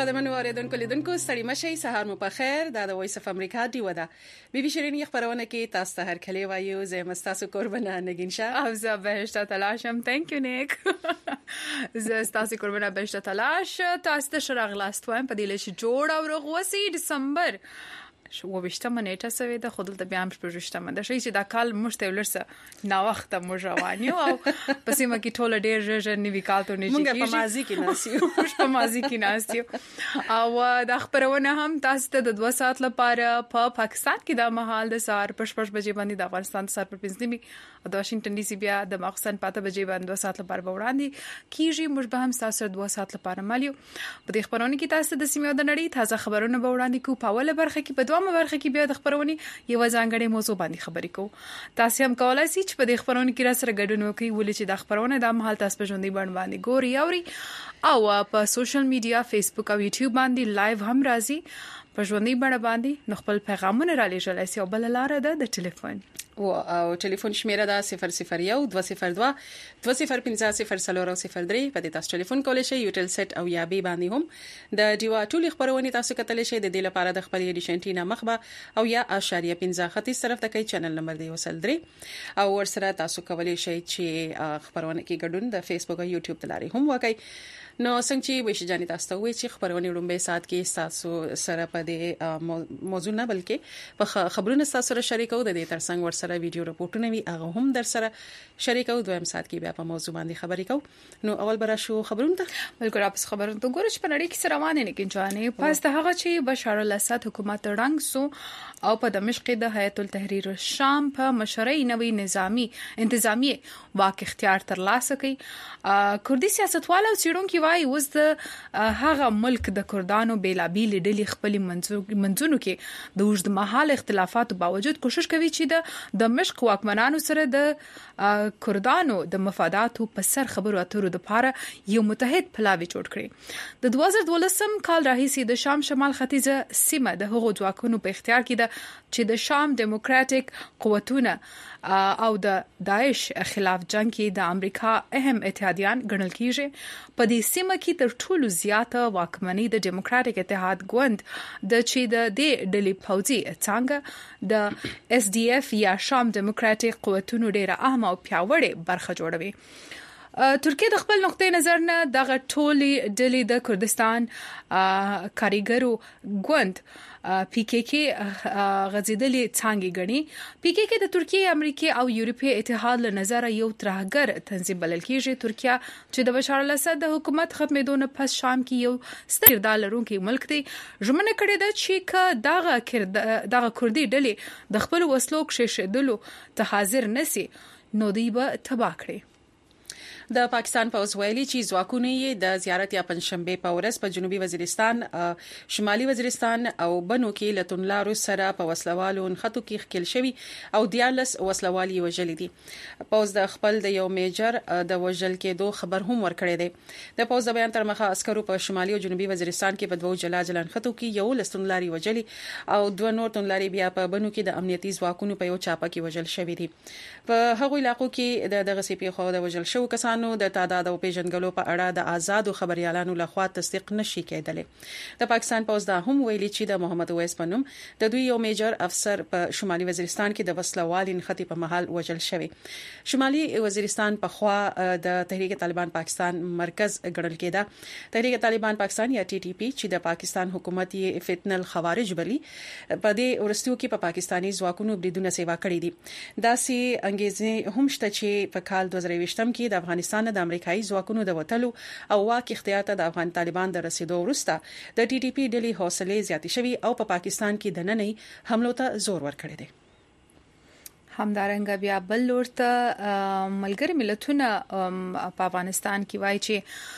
قدمنو اوریدونکو لیدونکو ستړي مشي سهار مو په خیر د وایس اف امریکا دی ودا بي بي شيرين خبرونه کې تاسو ته هر کلی وایو زه مستاسو قربانه نگین شاه او زه بهشت تلاشم ثانک یو نیک زه تاسو قربانه بهشت تلاش تاسو ته شرغلاست وایم په دې لشي جوړ او رغوسی دسمبر شو وبشتمه نیټه سوي د خودل د بیان پروژشتمه د شي چې دا کال مشته ولرسه نا وخت مو روانیو او پسې مکه ټوله ډیر ژر نیوی کال ته نشي مونږ په مازی کې ناسیو په مازی کې ناسیو او د خبرونه هم تاسو ته د 2 ساعت لپاره په پاکستان کې د مهال د سار پښ بجې باندې د افغانستان سر پر پنځمي او د واشنگټن ډي سي بیا د مخصن پاته بجې باندې 2 ساعت لپاره وړاندې کیږي موږ به هم تاسو 2 ساعت لپاره مالیو په دې خبرونه کې تاسو د سیمه د نړۍ تازه خبرونه به وړاندې کو په اوله برخه کې په دوامه برخه کې بیا د خبرونه یو ځانګړي موضوع باندې خبرې کو تاسو هم کولای شئ چې په دې خبرونه کې را سره ګډون وکړئ ولې چې د خبرونه د مهال تاسو په ژوندۍ باندې ګوري اوري او په سوشل میډیا فیسبوک او یوټیوب باندې لایو هم راځي په ژوندۍ باندې نو خپل پیغامونه را لېږل شي او بل لاره ده د ټلیفون او ټلیفون شمیره ده 001 202 2050 003 په دې تاسو ټلیفون کولای شئ یو ټل سیټ او یا بي باندې هم د ډیوا ټولې خبرونه تاسو کتلی شئ د دې لپاره د خپل ایډیشنټینا مخبه او یا اشاریه 15 طرف ته کې چینل نمبر دی وصل 3 او ورسره تاسو کولای شئ چې خبرونه کې ګډون د فیسبوک او یوټیوب تلاري هم وکړئ نو څنګه چې وښه جاني تاسو ته وایي چې خبرونه لومبه سات کې تاسو سره په دې موضوع نه بلکې په خبرونه تاسو سره شریکو د دې ترڅنګ ورسره ویډیو رپورټونه وی هغه هم در سره شریکو دویم سات کې بیا په موضوع باندې خبرې کوو نو اول برا شو خبرونه ته بلکې راپس خبرونه ته ګورچ په نړۍ کې سره روانه نه کېږي پس د هغه چې بشار الاسد حکومت رنګ سو او په دمشق د هیئت التحریر الشام په مشرۍ نوې نظامی انتظامی واک اختیار ترلاسه کړي کردي سیاستوال او سیړونکو وايي اوس د هغه ملک د کردانو بیلابیل ډلې خپل منځونو کې د وجد محل اختلافات باوجود کوشش کوي چې د دمشق واکمنانو سره د کردانو د مفاداتو په سر خبرو اترو د لپاره یو متحد پلاوی جوړ کړي د 2012 کال راهیسې د شام شمال ختیځه سیمه د هغو ځواکونو په اختیار کې ده چې د شام ډیموکراټک قوتونه او د داعش خلاف جنگ کې د امریکا اهم اتحادیان ګڼل کیږي په دې سیمه کې تر ټولو زیاته واکمنۍ د ډیموکراټک اتحاد ګوند د چې د دې ډلې پوځي څنګه د اس ډي اف یا شام ډیموکراټک قوتونو ډیره اهمه او پیاوړې برخه جوړوي ترکیه د خپل نقطې نظر نه دغه ټولې ډلې د کردستان کاریګرو ګوند پی کې کې غزیدلې څنګه غني پی کې کې د ترکیه امریکا او یورپی اتحاد له نظر یو ترهګر تنظیم بلل کېږي ترکیه چې د بشار الاسد د حکومت ختمېدو نه پس شام کې یو ستر کردار لرونکي ملک دی ژمنه کړې ده چې دغه کردي ډلې د خپل وسلو کې شیدلو ته حاضر نسی نو دی به تباہ کړي د پاکستان پوز ویلي چې ځواکونه یې د زیارت یا پنځشنبه په ورځ په جنوبي وزیرستان شمالي وزیرستان او بنو کې لتونلارو سره په وسلوالو خطو کې خکل شوی او دیالس وسلوالي وجل دي پوز د خپل د یو میجر د وجل کېدو خبر هم ورکړی دی د پوز د بیان تر مخه عسکرو په شمالي او جنوبي وزیرستان کې په دوه جلان خطو کې یو لستونلاري وجل او دوه نور تونلاري بیا په بنو کې د امنیتي ځواکونو په یو چاپه کې وجل شوی دي په هغوی علاقو کې د غسیپي خو د وجل شو کسانو د تعداد او پیژنګلو په اړه د آزادو خبريالانو لخوا تصدیق نشي کېدلی د پاکستان پوز دا هم ویلي چې د محمد اویس پنوم د دوی یو میجر افسر په شمالي وزیرستان کې د وسلوالین خطي په محل وجل شوی شمالي وزیرستان په خوا د تحریک طالبان پاکستان مرکز ګڼل کېده تحریک طالبان پاکستان یا ټي ټي پی چې د پاکستان حکومت یې فتنل خوارج بلی په دې ورستیو کې په پاکستاني ځواکونو بریدونه سیوا کړې دي داسې انګیزه هم شته چې په کال 2020 کې د افغانستان د امریکایي ځواکونو د وټلو او واک اختیار ته د افغان طالبان د رسیدو وروسته د ټي ټي پی ډلې حوصله زیاتې شوي او په پاکستان کې د نننۍ حملو ته زور ورکړی دی همدارنګه بیا بل لورته ملګری ملتونه په افغانستان کې وایي چې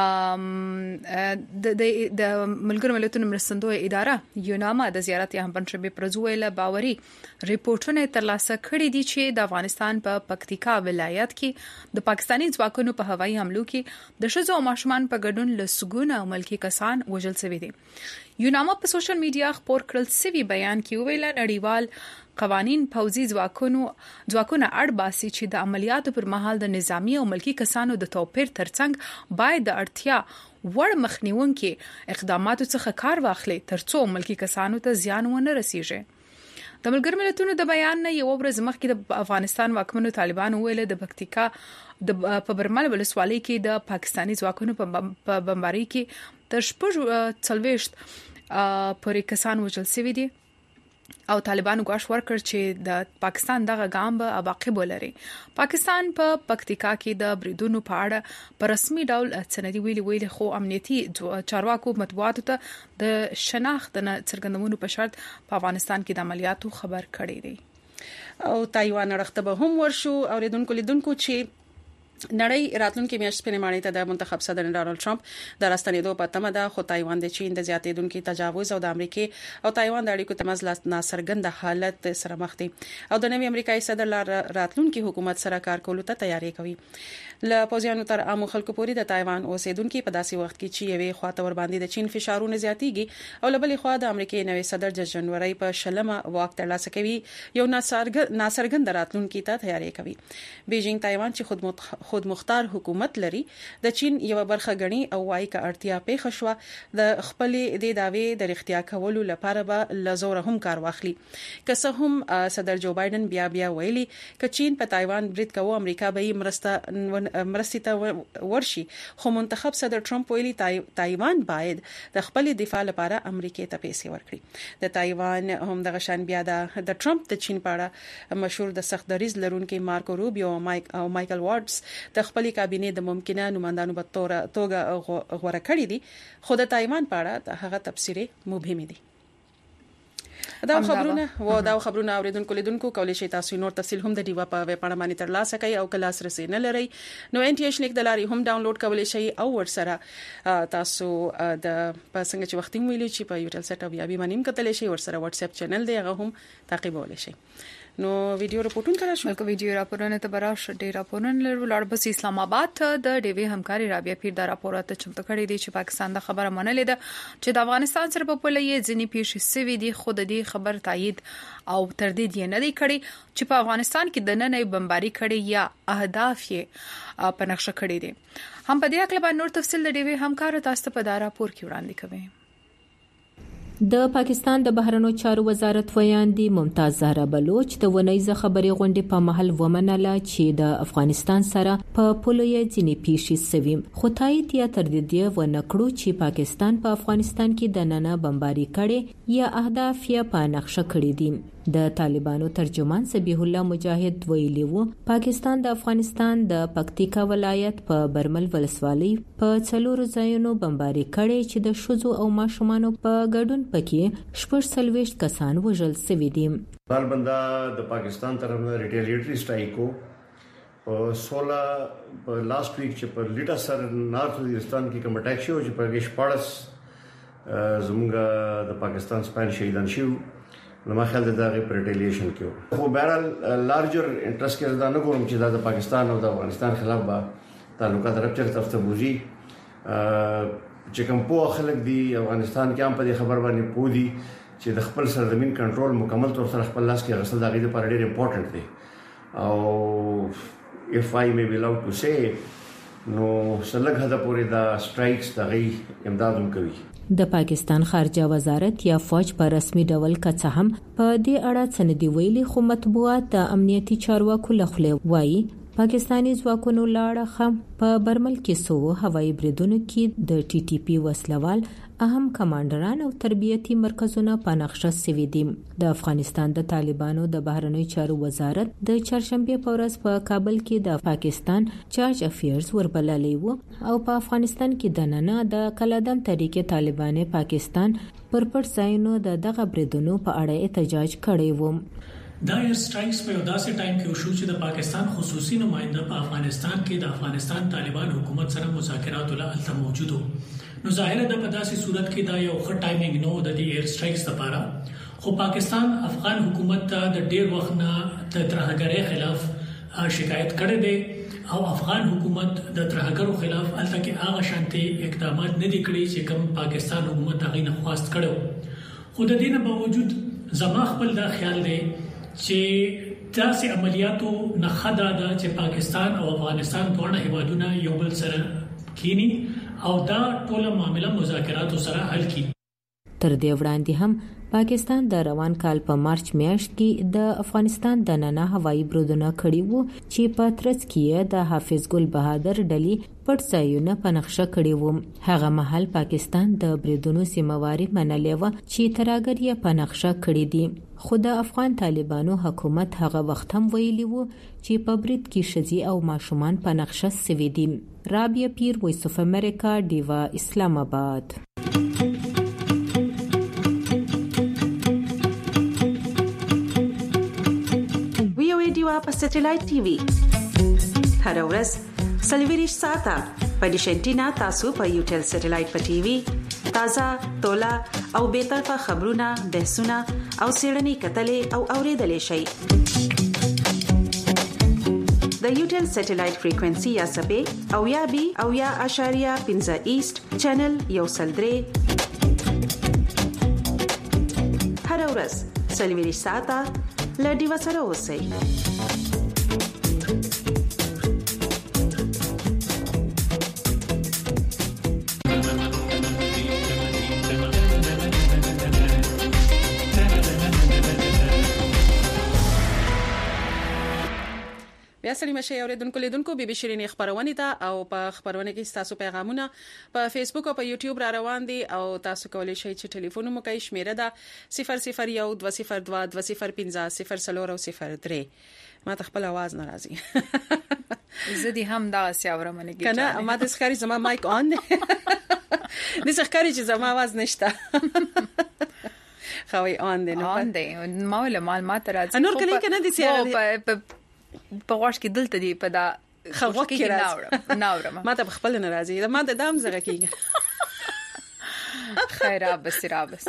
د ملګرو ملتونو مرستندوی اداره یوناما د زیارت یا پنځمه پرزویله باوري ریپورتونه ترلاسه کړي دي چې د افغانستان په پکتیکا ولایت کې د پاکستاني ځواکونو په هوایي حملو کې د شذو او ماشومان په ګډون لسګونه ملکی کسان وژل شوي دي یوناما په سوشل میډیا خبر کړل سوي بیان کې ویل نړیوال قوانین پوځي ځواکونه اړ باسي چې د عملیاتو پر مهال د نظامی او ملکی کسانو د توپیر ترڅنګ باید د اړتیا وړ مخنیونکو اقداماتو څخه کار واخلي ترڅو ملکی کسانو ته زیان ونه رسیږي. د ملګرو ملتونو د بیان نه یو ورځ مخکې د افغانستان واکمنو طالبان ویل د پکتیکا په برمل ولسوالۍ کې د پاکستاني ځواکونو په بمبارۍ کې تر 40 پورې کسان وژل شوي دي او طالبانو غواړي ورکړي چې د پاکستان دغه ګام به عواقب ولري. پاکستان په پکتیکا کې د بریدونو په اړه په رسمي ډول سندي ویلي خو امنیتي چارواکو مطبوعاتو ته د شناخت د څرګندونو په شرط په افغانستان کې د عملیاتو خبر کړی دی. او تایوان اړخته به هم ورشو او لیدونکو چې نړۍ راتلونکي میاشتې په نیمه ته د منتخب صدر ډانلډ ټرمپ د راستنېدو په تمه ده، خو تایوان د چین د زیاتېدونکو تجاوز او د امریکا او تایوان د اړیکو ترمنځ ناڅرګند حالت سره مخ دي او د نوي امریکایي صدر راتلونکي حکومت سره کار کولو ته تیاری کوي. له پوزیانو تر عامو خلکو پورې د تایوان اوسیدونکو په داسې وخت کې چې یوې خواته ور باندې د چین فشارونه زیاتېږي او لبلې خوا د امریکای نوي صدر د جنوري په شلمه واک ترلاسه کوي یو ناڅرګند راتلونکي ته تیاری کوي. بیجینګ تایوان چې خود مختار حکومت لري د چین یو برخه غني او وايي ک اړتیا پیښ شو د خپل د داوی د اختیار کولو لپاره به لزور هم کار واخلي. که څه هم صدر جو بایدن بیا ویلي ک چین په تایوان برید کوي امریکا به مرستې ته ورشي، خو منتخب صدر ټرمپ ویلي تایوان باید د خپل دفاع لپاره امریکا ته پیسې ورکړي. د تایوان هم د غشان بیا د ټرمپ د چین په اړه مشهور د سخت دریز لرونکي مارکو روبیو او مایکل وارډز د خپل کابینې د ممکنه نمائندانو په توګه غوړه کړی دي، خو د تایوان په اړه هغه تفسیر مبهم دي. دا خبرونه اوریدونکو لیدونکو کولای شي تاسو نور تفصیل هم د دیوا په ویب پاڼه باندې ترلاسه کړئ او کلاس رسې نه لري نو NTH لیک د لاري هم ډاونلوډ کولای شي او ورسره تاسو د پسنګ چې وختي ویلو چې په یوټل سیټ او بیا به منیم کتلی شي ورسره واتس اپ چینل دی هغه هم تعقیبولای شي. نو ویډیو راپورټون کړه شو بلکې ویډیو راپورونه ته براش ډیر راپورونه لړ بس اسلام آباد ته د ډیوی همکاري رابعه پیر د راپورات چمتو کړی دی چې پاکستان د خبره منلې ده چې د افغانستان سره په پوله ځینی پیښې سوي دي، خو د دې خبر تایید او تردید یې نه دی کړی چې په افغانستان کې د نن بمباري کړي یا اهداف یې په نقشه کړی دي. هم په دې اړه به نور تفصیل د ډیوی همکار تاسو په دا راپور کې وړاندې کوي. د پاکستان د بهرنیو چارو وزارت ویاندې ممتاز زهرا بلوچ د ونیزه خبري غونډې په محل ومنله چې د افغانستان سره په پوله ځینی پیښې سوي، خو تایید یا تردید و نکړو چې پاکستان په افغانستان کې د نننه بمباري کړي یا اهداف یې په نقشه کړي دي. د طالبانو ترجمان سبیح الله مجاهد ویلي وو پاکستان د افغانستان د پکتیکا ولایت په برمل ولسوالۍ په 4 ځایونو بمباري کړي چې د شوزو او ماشومانو په ګډون پکې 40 کسان وژل شوي دي. بندا د پاکستان طرف نه ریټیلیټری سټرایک کو په 16 په لاست ویک چې په لیټا سر نارث وزیرستان کې کوم اٹیک شو چې په کې 14 زموږ د پاکستان سپاین شهیدان شو نو ما خیال دا غي پریټیلیشن کیو. خو بهرال لارجر انټرست کې دا نه کوم چې دا د پاکستان او د افغانستان خلاف به تعلقات رپچر تفته بوزي چې کوم په خلک دی افغانستان کې هم په خبر باندې پودي چې د خپل سرزمین کنټرول مکمل تور سره خپل لاس کې غسل دا غي لپاره ډېر امپورټنت دی. او if I may be allowed to say نو سلګ هدا پورې دا سټرایکس د غي امدادوم کوي. د پاکستان خارجه وزارت یا فوج په رسمي ډول کڅ هم په دې اړه سندې ویلي، خو مطبوعات د امنیتي چارواکو لخوا وایي پاکستانی ځواکونو لاړه په برمل کې سو هوایي بریدونو کې د TTP وسلوال اهم کمانډران او تربیتي مرکزونه په نقشه سوي دي. د افغانستان د طالبانو د بهرنیو چارو وزارت د چهارشنبه په ورځ په کابل کې د پاکستان چارج افیرز وربللی وو او په افغانستان کې د نننه د کلادم طریقې طالبان پاکستان پر پټ ځایونو دغه بریدونو په اړه احتجاج کړی وو. دا ایر سټرایکس په داسې ټایم کې وشو چې د پاکستان خصوصي نماینده په افغانستان کې د افغانستان طالبان حکومت سره مذاکرات له موجود وو. نو ظاهر ده په داسې صورت کې دا یو ښه ټایمینګ نو د دې ایر سټرایکس لپاره، خو پاکستان افغان حکومت ته د ډیر وخت نه د ترهګرۍ خلاف شکایت کړې ده او افغان حکومت د ترهګرو خلاف الته کې هغه شانتي اقدامات نه دي کړی چې کوم پاکستان حکومت هغه نه خواست کړو. خو د دې نه باوجود زما خپل دا خیال دی چې تاسو عملیاتو نه خدا ده چې پاکستان او افغانستان دوه هیوادونه یو بل سره کینی او دا ټول معاملې مذاکرات سره حل کی. تر دې وړاندې هم پاکستان د روان کال په مارچ میاشت کې د افغانستان د نننه هوایي برودونه کړي وو چې په ترڅ کې د حافظ ګل بهادر ډلې پټ ځایونه په نقشه کړي وو. هغه مهال پاکستان د برودونو سیمواري منلې و چې تراګر یې په نقشه کړي دي، خو د افغان طالبانو حکومت هغه وخت هم ویلي وو چې په برید کې ښځې او ماشومان په نقشه سوي دي. رابعه پیر، وایس اف امریکا، ډیوا، اسلام آباد. په سټلایټ ټي وي هر ورځ سلویریش ساته په ډیشنټینا تاسو په یوټل سټلایټ په ټي وي تازه تولا او به طرفه خبرونه بحثونه او سیړنی کتلې او اوریدلې شي. د یوټل سټلایټ فریکوئنسي یا سبې او یا بي او یا اشاریه 15 ایست چینل یو سلدري هر ورځ سلویریش ساته لډي وسره اوسئ. بیا سلام شي اوریدونکو لیدونکو بي بي شيرين خبرونه ته او په خبرونه کې تاسو پیغامونه په فیسبوک او په یوټیوب را روان دي او تاسو کولی شئ چې ټلیفون مو کوي شمیره ده 001 202 205 003. ما ته خپل आवाज ناراضي زدي هم دا سیاوره منګي کنه ما د ښکاری زما مایک اون دي د ښکاری چې زما आवाज نشته خوي اون دي ما ول معلومات راځي نور کله کنه دي سیاره په واش کې دلته دی په دا خو کې ناورم ما ته خپل ناراضي ما ته دام زغه کیږي خیره بس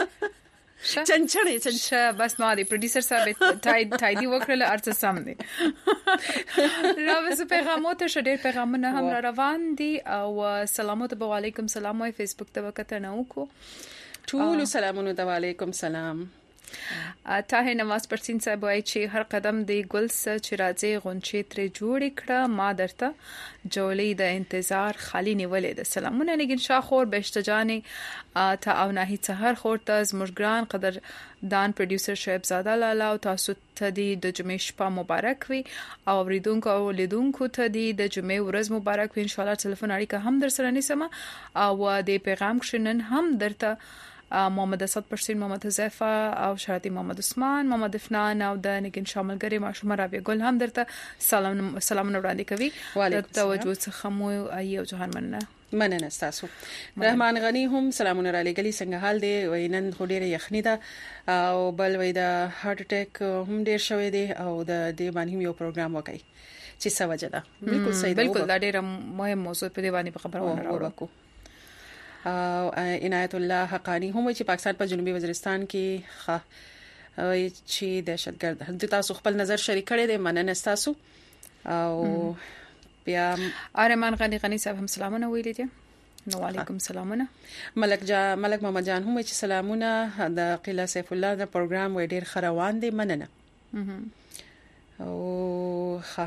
چنچنه بس ما دی پروډوسر صاحب تایدی وکړل ارڅ سم دی راوځه پیغامات شډیر پیغامونه هم روان دي او سلامات علیکم سلام وای فیسبوک ته وکړه نو کو ټول سلامونه علیکم سلام. طاهر نواز پرسین صاحب وایي چې هر قدم دی ګل چې راځي غونچې تر جوړ کړه ما درته جولې د انتظار خالی نیولې ده. سلامونه نگین شاخور بهشتجانې تا او نه هر خور ته زمرګران قدر دان پروډوسر شعیب زاده لاله او تاسو ته د جمعې شپه مبارک وي او اوریدونکو او لیدونکو ته د جمعې ورځ مبارک وي. ان شاء الله ټلیفون اړیکه هم در سره نیسم او د پیغام شنن هم درته محمد اسد پرسین، محمد حذیفه او شهادی محمد عثمان، محمد افنان او د نگین شامل ګری ماشوم رابعه ګل هم درته سلام وړاندې کوي. د توجه څخه مو ایو جهان مننه تاسو. رحمان غنی هم سلامونه را لګلی څنګه حال دی وینن خو ډیره یخنی ده او بل وای د هارت اٹیک هم ډیر شوی دی او د دې باندې یو پروګرام وکړي چې څه وجه ده. بالکل صحیح ده، بالکل دا ډیره مهم موضوع په دې باندې خبرونه راوړو. عنایت الله حقانی هم چې پاکستان په جنوبي وزیرستان کې چې دهشتګرد د تاسو خپل نظر شریک کړي دي مننه تاسو. او بیا ارمان غنی صاحب هم سلامونه ویلي دي. نو علیکم سلامونه. ملک محمد جان هم چې سلامونه د قلا سیف الله د پروګرام و ډیر خروان دي مننه. او ها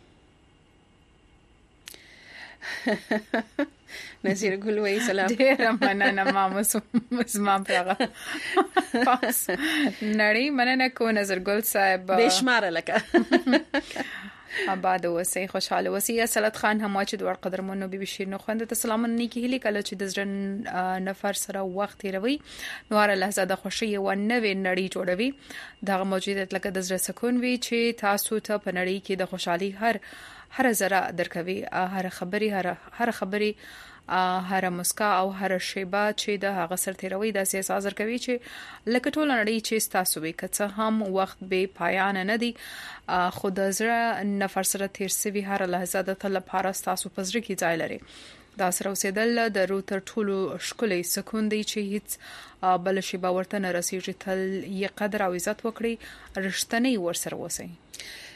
نصیر ګل وای سلام ډیر مننه ما پیغام پاس نړۍ مننه کو نظر ګل صاحب بشمار لکه آباد اوسئ خوشاله اوسئ. صلات خان هم چې دوړ قدرمنو بي بي شیرینو خوند ته سلام نه کی هلي کله چې د زړه نفر سره وخت روي نوار لحظه د خوشي او نوې نړۍ جوړوي دغه موجودیت لکه د زړه سکون وي چې تاسو ته په نړۍ کې د خوشحالي هر ذره درکوي. هر خبري هر مسکا او هر شیبه چې د هغه سر تیروي د احساس درکوي چې لکه ټول نړۍ چې تاسو به کڅه هم وخت به پایان نه دي خود زړه نفر سره تیر سوي هر لحظه د تل لپاره تاسو پزړه کې ځای لري. دا سره اوسېدل د روتر ټولو شکلې سکون دی چې هیڅ بل شي باور ته نه رسیږي. تل یې قدر او عزت وکړي رښتینی ورسره وسی.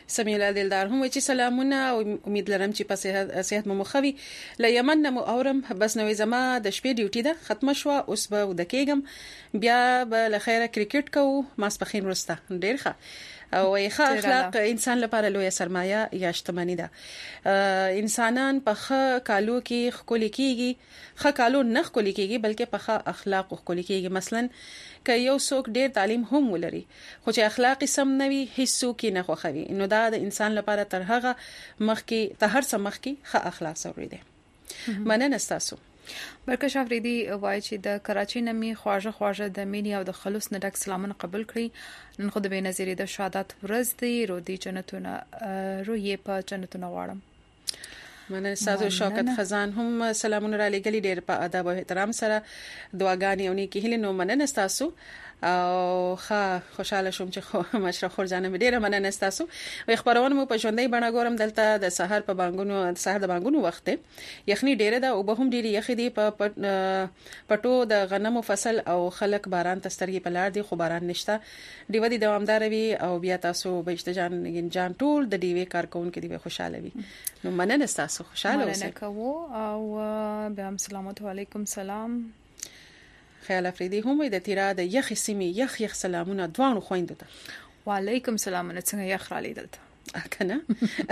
سمیلا دلدار هم چې سلامونه او امید لرم چې په صحت مو مخوي ل یمن نو اورم بس نوې زما د شپې ډیوټي ده ختمه شو اوس به ودکېګم بیا به ل خیره کرکټ کوو ماسپخین ورسته ډیر ښه او ښه اخلاق انسان لپاره لوی سرمایه یا شتمنی ده انسانان په ښه کالو کې خولي کیږي ښه کالو نه خولي کیږي بلکې په ښه اخلاق خولي کیږي مثلا که یو څوک ډیر تعلیم هم ولري خو چې اخلاق سم نه وي هیڅ څوک نه خوخوي نو دا د انسان لپاره تر هغه مخکې ته هر څه مخکې ښه اخلاق ضروري دي مننه تاسو برکش افریدي وایي چې د کراچي نمی خواجه د مینی او د خلوص نه ډک سلامونه قبول کړي نن خو د بنظیری د شهادت ورځ دی رودي جنتونه روحي په جنتونه واړم مننه سازو شوکت خزان هم سلامونه را لګلی ډیر په ادب او احترام سره دعاګانې او نیکی هیله نو مننه تاسو او خوشاله شوم چې مشرف خورجانه ډیره مننه تاسو او خبرونه مو په ژوندۍ بڼه ګورم دلته د سحر په بانګونو سحر د بانګونو وخت یخني ډیره ده او به هم ډیره یخ دي په پټو د غنمو فصل او خلک باران تسترګي په لار دي خو باران نشته دیو دي دوامدار وي او بیا تاسو بهشتجان ټول د دیوې کارکون کې دی خوشاله وي نو مننه تاسو خوشاله اوسئ او بیا السلام علیکم سلام خیال افریدي هم د تیرا د یخ سیمې یخ سلامونه دوانو خويندو ته وعلیکم سلام څنګه یخ را لیدل کنه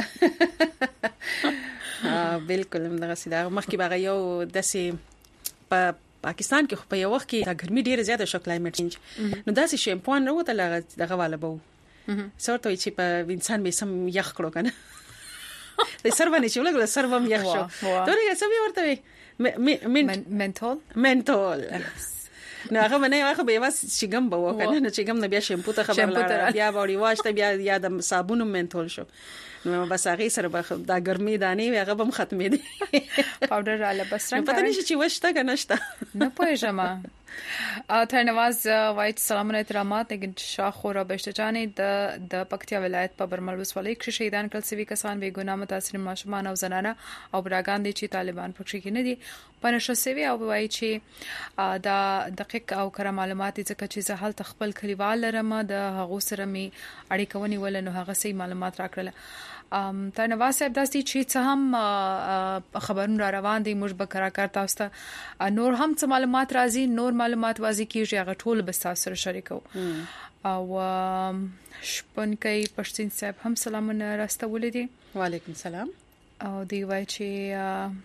بالکل دغه سیده مخکې باغ یو دسې په پاکستان کې په یو وخت کې د ګرمي ډیره زیاته شو کلایمټ چینج نو داسې شیمپون وروته دغه والا بو سورته چې په انسان به سم یخ کړو کنه د سرونه چې ولګل سروم یخ شو دوی څه ورته منټول نو هغه باندې هغه به واس شګم به وکنه نو شګم نه بیا شیمپو ته خبر لاره بیا وړي واشته بیا یا د صابون منټول شو نو بس هغه سره به د ګرمي دانی هغه به ختمې دي پاوډر را لبس رنګ پته نشي چې وشته کنه شته نه پوهیږم تر نواز وایت سلام احترامات نگین شاخ را بهشتجانې د پکتیا ولایت په برمل ولسوالۍ کې شهیدان کړل سوي کسان به ګناه متاثر ماشومان او زنانه او براګان دي چې طالبان پکې کې نه دي پنځه سوي او وایي چې دا دقیق او کره معلومات ځکه چې زه حال تخپل کلیوال لرم د هغه سره می اړیکه ونی ول نو هغه سي معلومات راکړل تا نواز صاحب داسي چې څه هم خبرونه را روان دي موږ به کراکار تاسو ته نور هم څه معلومات راځي نور معلومات واځي کیږي هغه ټول به تاسو سره شریکو او شپونکې پښتين صاحب هم سلامونه راستولې دي وعلیکم السلام او دی وای چې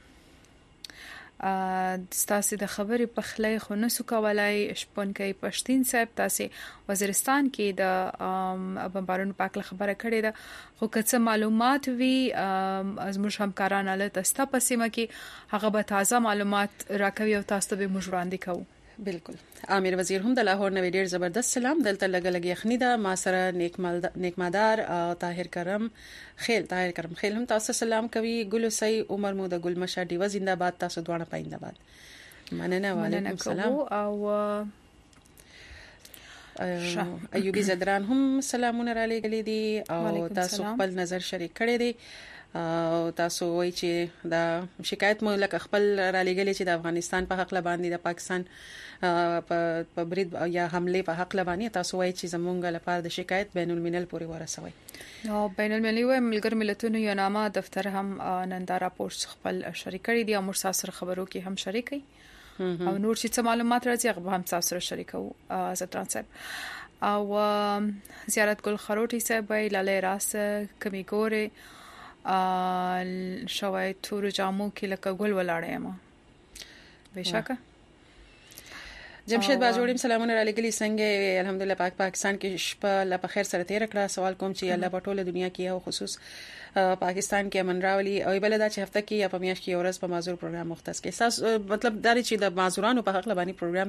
ستاسو د خبرې په خلای خو نسو کولای شپونکې پښتين صاحب تاسو وزیرستان کې د بمبارونو پاک خبره کړې ده خو که څه معلومات وی از موږ همکاران له تاسو په سیمه کې هغه به تازه معلومات راکوي او تاسو به موږ وړاندې کوو بالکل امیر وزیر هم د لاهور نو ډیر زبردست سلام دلته لګ یخنی دا ما سره نیکمادار طاهر کرم خیل هم تاسو سلام کوي ګل سي عمر مو د ګل مشا دیو زنده‌باد تاسو دوانه پاینده مننه وعلیکم السلام او ایوبی زدران هم سلامونه را لګلې دي او تاسو خپل نظر شریک کړی دي او تاسو وایي چې دا شکایت مو لکه خپل را لګلې چې د افغانستان په حق لباندې د پاکستان په برید یا حمله په حق لباندې تاسو وایي چې زمونږ لپاره د شکایت بین الملل پورې ورسوي نو بین المللي و ملګر ملتونو یو نامه دفتر هم ننداره پوسټ خپل شریک کړی دي او موږ سره خبرو کې هم شریکي او نور چې معلومات راځي هغه هم تاسو سره شریکو زتران صاحب او زیارت ګل خروټي صاحب لاله راس کمی ګوره شوای تور جامو کې لکه ګل ولاړې ما بشکه جمشید باجوړم سلامونه را لګلی څنګه الحمدلله پاکستان کې شپه لا په خیر سره تیر کړه سوال کوم چې الله په ټوله دنیا کې او خصوص پاکستان کې امن راولي او بل دا چې هفته کې یا په میاشت کې ورځ په معذور پروګرام مختص کې اساس مطلب دا چې د معذورانو په حق لبانی پروګرام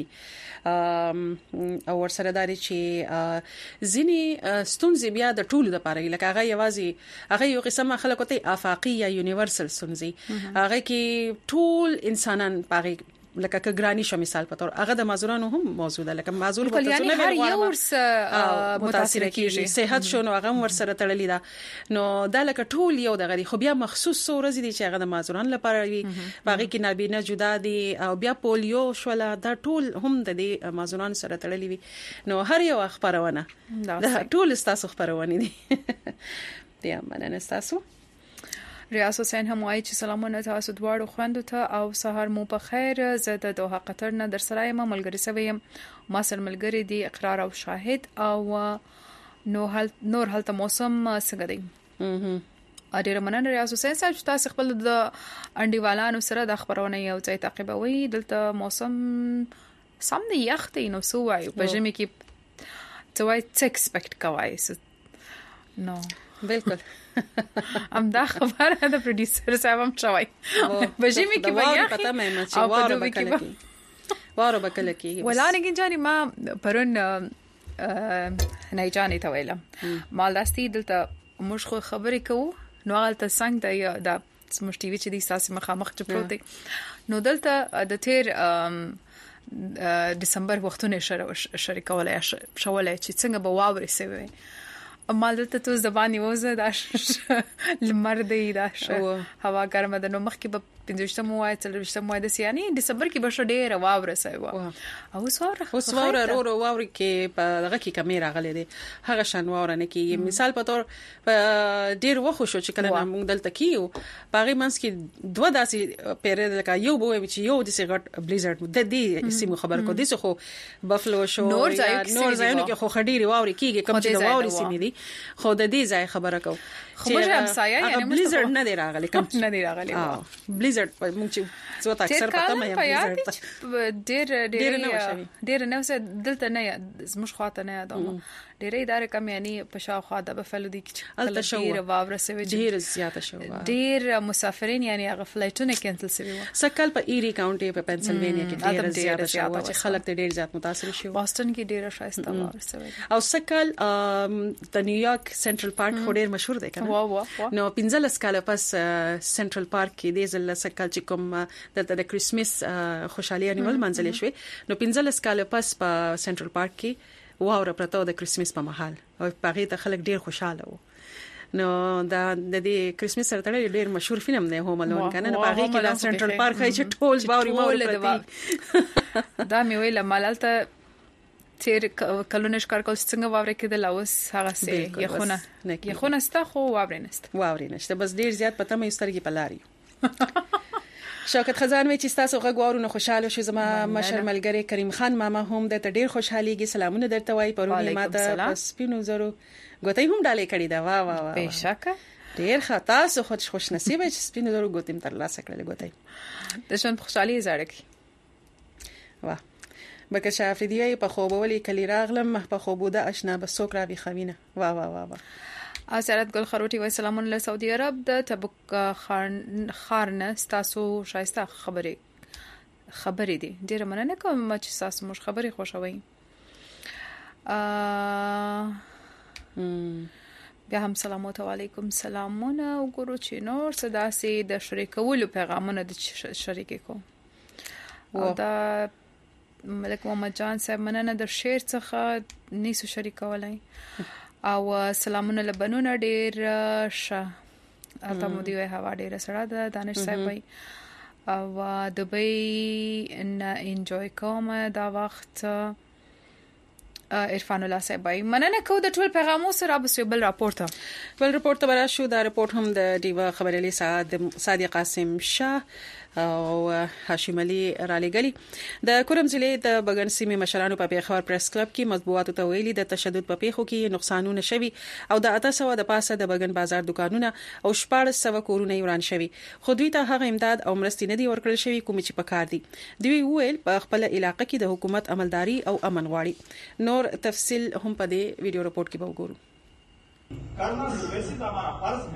کیږي او ورسره دا چې ځینی ستونزې بیا د ټولو لپاره لکه هغه یوازې هغه یو قسمه خلکو ته افاقی یا یونیورسل ستونزې هغه کې ټول انسانان پاره لکه کګرانی شو مثال په تور هغه د معذورانو هم موجوده لکه معذور په تاسو نه ویل متاثر کیږي صحت شو نو هغه ورسره تړلې ده نو دا لکه ټول یو دغه خو بیا مخصوص ورځ دي چې هغه د معذورانو لپاره وي باقي کې نابینا جدا دي او بیا پولیو شولا دا ټول هم د دې معذورانو سره تړلې وي نو هر یو خبرونه دا ټول ستاسو خبرونه دي دیا مننه تاسو ریاض حسین هم وایي چې سلامونه تاسو دواړو خويندو ته او سهار مو په خیر زه د دوحه قطر نه در سره یم ملګری سویم ما سره ملګری دي اقرار او شاهد او نور هلته موسم څنګه دی اړیر مننه ریاض حسین صاحب چې تاسو خپل د انډیوالانو سره د خبرونه یو ځای تعقیبوي دلته موسم سم دی یخ دی نو سو وایو په ژمي کې څه ایکسپیکټ کوي نو بالکل ام دا خبره د پروډوسر صاحب هم شوی بجمی کې وایي پتا مې چې واره بکله کې ولانه ګنجاني ما پرون نه جانې ته ویلم مال داستی دلته موږ خو خبرې کوو نو غلطه څنګه دا سمش ټي وي چې د ساسي مخامخ چې پروت دی نو دلته د تیر دسمبر وختونه شریکولای شولای چې څنګه به واوري سوي مال دلته تو زبانی وزه دا لمر دی دا هوا ګرمه ده نو مخکې به 15 موای 30 موای د سیانی دسمبر کې به شو ډیر واوره سوي او سواره رو واوري کې په دغه کې کیمرا غلې دي هغه شان واوره نه کې مثال په تور ډیر وخت شو چې کله موږ دلته کیو باغی منس کې دوه داسې پیره لکه یو بوې چې یو د سیګرټ بلیزرد د دې سیمه خبر کو دي خو بفلو شو نور ځایونه کې خو خډيري واوري کېږي کوم چې د واوري سیمه دي خو د دې ځای خبره کو خو موږ هم سایه یعنی بلیزرد نه دی راغلی کوم نه دی راغلی بلیزرد په موږ چې څو تا اکثر پته مې ډیر نه وسه دلته نه زموږ خواته نه یادوم ډیرې ادارې کم یعنی په شاوخوا د بفلو دي چې ډیر واوره سوي ډیر زیاته شو ډیر مسافرین یعنی هغه فلایټونه کینسل سوي سکل په ایری کاونټي په پنسلوانیا کې ډیر زیاته شو چې خلک ډیر زیات متاثر شو بوسټن کې ډیر شایسته واوره سوي او سکل د نیویارک سنټرل پارک ډیر مشهور دی کنه نو 15 کال پس سنټرل پارک کې د زل سکل چې کوم د کریسمس خوشحالي انیول منځلې شوې نو 15 کال پس په سنټرل پارک کې واوره پرته د کریسمس په محل او پاره ته خلک ډیر خوشاله وو نو دا د دې کریسمس سره تړلې ډیر مشهور فلم دی هوم الون کنه نو پاره کې د سنټرل پارک هي چې ټول باوري مور دا مې ویل مالته تیر کلونه ښکار کول څنګه واورې کې د لاوس هغه سي یخونه ستا خو واورې نشته بس ډیر زیات پته مې سترګې پلاري شوکت خزان وی چې تاسو غوړو نه خوشاله شو زما مشر ملګری کریم خان ماما هم د ډیر خوشحاليږي سلامونه درته وای پرونی ماته پس پینو زرو غوتای هم ډالې کړی دا وا بهشکه ډیر خطا سو خوش نصیب چې سپینو زرو غوتیم تر لاسه کړل غوتای د شون خوشحالي زړه کی وا بکه شافریدی په خوبولي کلی راغلم په خوبوده آشنا به سوک را بي خوینه وا اسرت ګل خروټي و سلام الله سعودي عرب د تبوک خارنه تاسو شایسته خبرې دي ډیر مننه کوم چې تاسو مش خبرې خوشوي بیا هم سلام علیکم سلامونه وګورو چې نور صداسي د شریکولو پیغامونه د شریکې کو او دا ملک محمد جان صاحب مننه د شعر څخه نیسو شریکولای او سلامونه لبنونه ډیر شه اته مو دی هوا ډیر سړه ده دانش صاحب وای او دبي ان انجوي کوم دا وخت عرفان الله صاحب وای مننه کو د ټول پیغامو سره به بل راپورټ برا شو دا راپورټ هم د دیوا خبرلې صادق قاسم شاه او هاشم علي را لګلی د کورم ضلع د بغن سیمه مشرانو په پیښور پریس کلب کې مطبوعاتو ته ویلي د تشدد په پیښو کې نقصانونه شوي او د 800 د پاسه د بغن بازار دکانونه او 1400 کورونه وران شوي خو دوی ته هغه امداد او مرستې نه دي ورکړل شوی کوم چې پکار دي دوی ویل په خپل علاقې کې د حکومت عملداري او امن غواړي نور تفصيل هم په دې ویډیو رپورټ کې به وګورو करना वैसे तो हमारा फर्ज है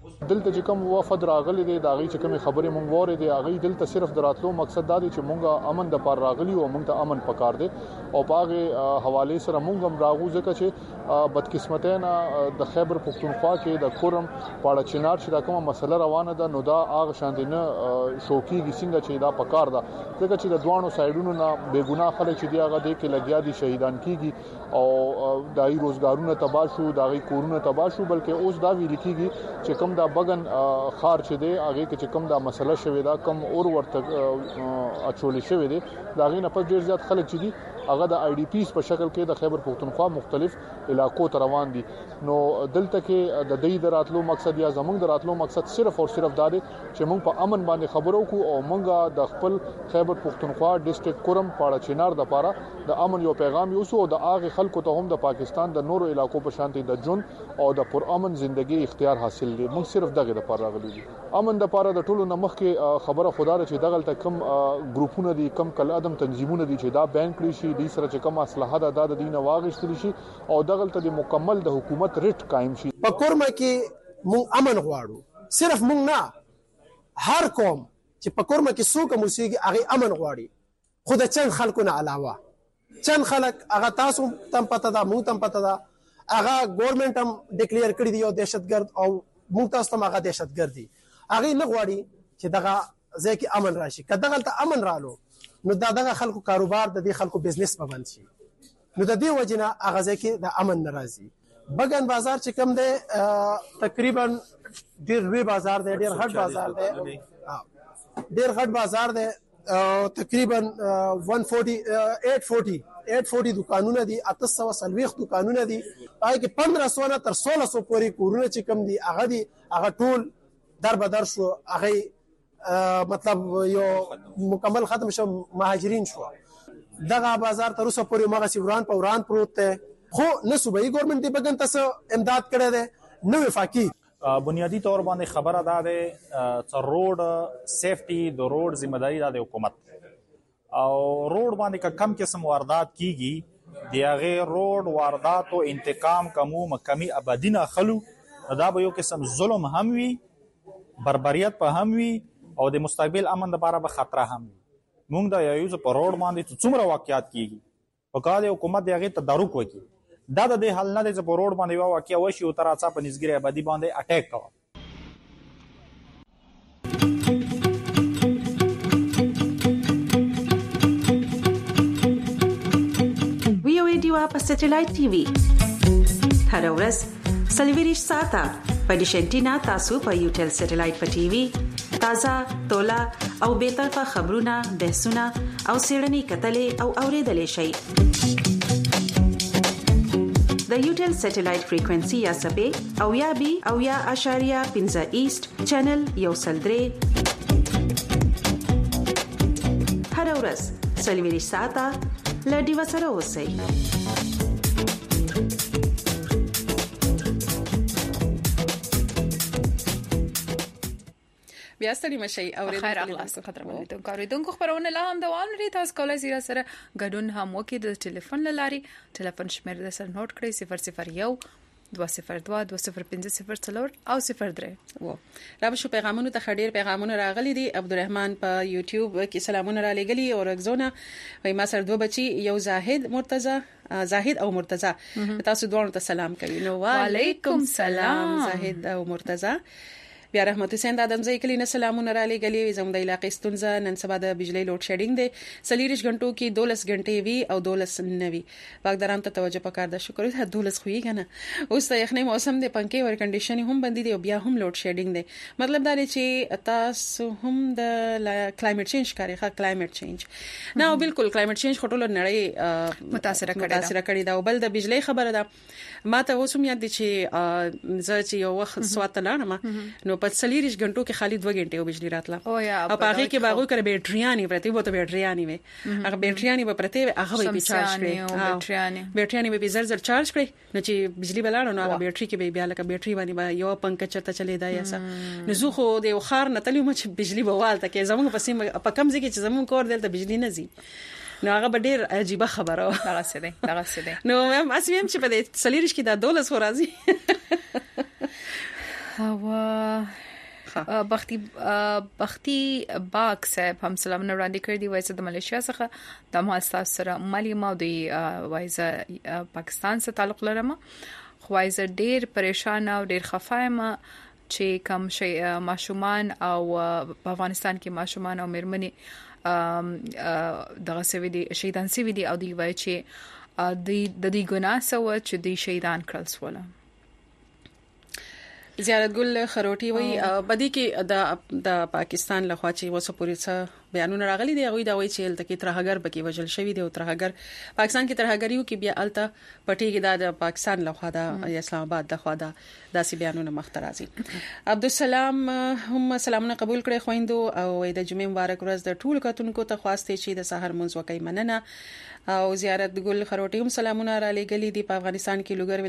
دلته چې کوم وفد راغلي دي دا غي چې کوم خبرې مونږ وره دي هغه دلته صرف دراتلو مقصد دا دی چې مونږه امن د پار راغلي او مونږ ته امن پکار دي او پاغه حواله سره مونږ هم راغو ځکه چې بدقسمتانه د خیبر پختونخوا کې د کورم پاړه چنار چې دا کومه مسله روانه ده نو دا هغه شاندینه شوکیږي څنګه چې دا پکار ده ځکه چې د دوانو سایډونو نه بے ګناه خلک چې دی هغه د کې لګیا دي شهیدان کیږي او دای روزګارونه تباہ شو دای کورونه تباہ شو بلکې اوس دا ویل کیږي چې کوم دا بغن خار چې دی هغه کې چې کوم دا مسله شوی دا کم اور ورته اچولې شوی دی دا غي نه په ډیر زیات خلک چې دي هغه د آی ډی پیز په شکل کې د خیبر پختونخوا مختلف علاقو ته روان دي نو دلته کې د دې دراتلو مقصد یا زمونږ دراتلو مقصد صرف او صرف دا دی چې مونږ په امن باندې خبرو کو او مونږه د خپل خیبر پختونخوا ډیسټریکټ کورم پاړه چنار د پاره د امن یو پیغام یو سو د هغه خلکو ته هم د پاکستان د نورو علاقو په شانتي د جون او د پر امن ژوندۍ اختیار حاصل دي مونږ صرف دغه د پاره راغلي دي امن د پاره د ټولو نمخ کې خبره خدای چې دغه ته کم ګروپونه دي کم کل ادم تنظیمونه دي چې دا بین کړی شي د سره چې کوم اصلاحات د دینه واغښتل شي او دغه ته د مکمل د حکومت ریټ قائم شي په کورما کې مونږ امن غواړو صرف مونږ نه هر قوم چې په کورما کې څوک موسیقي هغه امن غواړي خو د چند خلکو نه علاوه چند خلک هغه تاسو تم پته دا مونږ تم پته دا هغه ګورنمنت هم ډیکلیئر کړی دی او دهشتګرد او مونږ تاسو ته هغه دهشتګرد دي هغه نه غواړي چې دغه ځکه امن راشي کله ته امن رالو نو دغه خلکو کاروبار د دې خلکو بزنس په بند شي نو د دې وجنه هغه ځکه د امن ناراضي بغن بازار چې کم دی تقریبا ډیر لوی بازار دی ډیر هټ بازار دی ډیر هټ بازار دی تقریبا 840 دکانونه دي 840 دکانونه دي پای کې 1500 نه تر 1600 پورې کورونه چې کم دي هغه ټول در بدر شو هغه مطلب یو مکمل ختم شو مهاجرین شو دغه بازار تر اوسه پورې مغه وران په وران پروت دی خو نه صوبایي ګورنمنت دی بګن تاسو امداد کړی دی نو وفاقي بنیادی طور باندې خبره ده چې روډ سیفټي د روډ ذمہداري ده د حکومت او روډ باندې کم قسم واردات کیږي دی هغه روډ واردات او انتقام کمی ابدی نه خلو دا به یو قسم ظلم هم وي بربریت په هم وي او د مستقبل امن لپاره به خطر هم وي موږ دا یو په روډ باندې څومره واقعیات کیږي په کاله حکومت دی هغه تدارک وکړي دا د دې حل نه دی چې په روډ باندې واقعیا وشي او تر اڅا په نسګری آبادی باندې اٹیک کوي وی او ډیوا په سټلایټ ټي وي هر ورځ سلویریش ساته په ډیشنټینا تاسو په یوټل سټلایټ په ټي وي تازه تولا او به طرفه خبرونه بحثونه او سیړنی کتلې او اوریدلې شي د یوټل سټلایټ فریکوئنسي یا سبې او یا بي او یا اشاریه 15 ایست چینل یو سلدري هر ورځ سلویریش ساته لډي وسره اوسئ بیا ستړي مشي اوریدل خیر اخلاص خطر باندې ته کاریدونکو خبرونه لا هم دوام لري تاسو کولای شئ سره غډون هم وکړئ د ټلیفون لاري ټلیفون شمیر د سره نوٹ کړئ 001 202 205 او 03 و را شو پیغامونو ته خډیر پیغامونه راغلي دي عبدالرحمن په یوټیوب کې سلامونه را لګلي او رغزونه وای ما سره دوه بچي یو زاهد او مرتضی تاسو دوه ته سلام کوي نو وعلیکم سلام زاهد او مرتضی بیا رحمت حسین د ادمزی کلی نه سلامونه را لګلی زموږ د علاقې ستونزه نن سبا د بجلی لوډ شیډینګ دی 40 غنټو کې 12 غنټې وی او 12 نوي واګداران ته توجه پکار ده شکر ته 12 خوې کنه اوس ته یخنۍ موسم دی پنکې ور کنډیشن هم بندي دی او بیا هم لوډ شیډینګ دی مطلب دا دی چې تاسو هم د کلایمټ چینج کاری ښه کلایمټ چینج نو بالکل کلایمټ چینج خټول نړۍ متاثر کړي دا او بل د بجلی خبره ده ما ته اوس هم یاد دي چې زه چې یو وخت سوات لاړم نو په 40 غنټو کې خالي 2 غنټې او بجلی راتله او هغه کې باغو کړ بیټریانی پرته وته بیټریانی وي هغه بیټریانی په پرته هغه به چارج کړي بیټریانی به زر زر چارج کړي نو چې بجلی بلاړو نو هغه بیټری کې به بیا لکه بیټری باندې یو پنکه چرته چلی دا یاسه نو زه خو د خار نه تلم چې بجلی بوالته کې زموږ په کم ځای کې چې زموږ کور دلته بجلی نه زی نو هغه به ډیر عجیبه خبره دغه څه دی نو هم اسیم چې په دې سلیریش کې دا 12 ورځي بختي باغ صاحب هم سلامونه وړاندې کړی دی وایي د ملیشیا څخه د مؤسسه سره مالی ما دی وایي پاکستان سره تعلق لرم خو وایي ډیر پریشان او ډیر خفایم چې کوم شي ماشومان او په افغانستان کې ماشومان او مېرمنې دغه سوي دي شهیدان سوي دي او دی وایي چې د دې ګناه سو چې دی شهیدان کړل سواله زیارت ګل خروټي وی بدی کې د پاکستان لخوا چې وسه پوری څه بیانونه راغلي دی غوي دا وی چې الته کې ترهګر بکی وجل شوی دی او ترهګر پاکستان کې ترهګریو کې بیا الته پټي کې د پاکستان لخوا د اسلام آباد لخوا د داسې بیانونه مخترازي عبدالسلام هم سلامونه قبول کړي خويندو او د جمعې مبارک ورځ د ټول کتونکو ته خواسته چې د سحر منځ وکي مننه او زیارت ګل خروټي هم سلامونه را لګلي دي په افغانستان کې لوګر